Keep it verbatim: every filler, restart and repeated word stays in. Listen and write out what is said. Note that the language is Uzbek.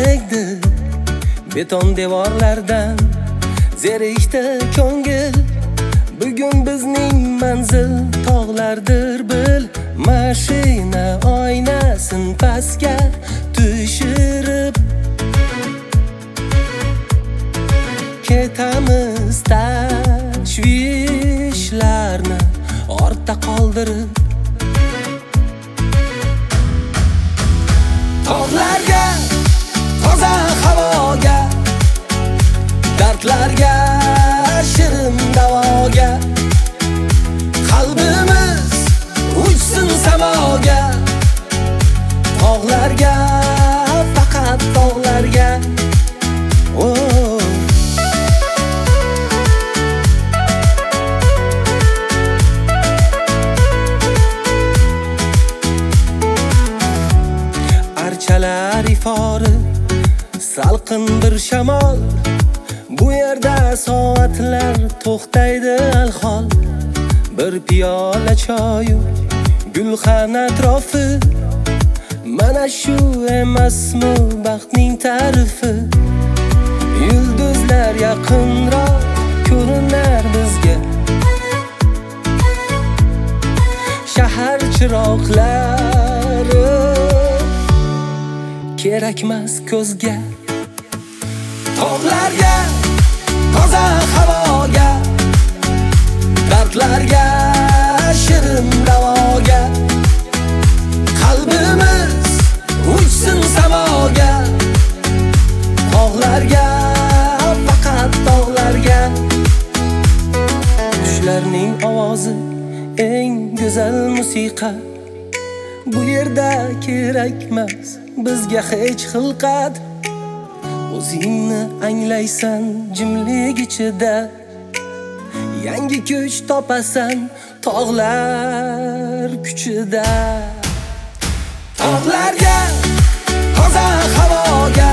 tegdi beton devorlardan zerikdi ko'ngil. Bugun bizning manzil tog'lardir bil. Mashina oynasin pastga tushirib ketamiz tashvishlarni ortda qoldirib. Tog'larga, toza havoga, dardlarga, shirin davoga, qalbimiz uchsin samoga. Tog'larga, faqat tog'larga. Oh. Archalar ifori, salqin bir shamol. Bu yerda soatlar to'xtaydi alhol. Bir piyola choyu, gulxan atrofi. Mana shu emasmi baxtning ta'rifi? Yulduzlar yaqinroq ko'rinar bizga. Shahar chiroqlari kerakmas ko'zga. Tog'larga, toza havoga, dardlarga, shirin davoga, qalbimiz uchsin samoga. Tog'larga, faqat tog'larga. Qushlarning ovozi eng go'zal musiqa. Bu yerda kerakmas bizga hech xilqat. O'zingni anglaysan jimlik ichida, yangi kuch topasan tog'lar kuchida. Tog'larga, toza havoga,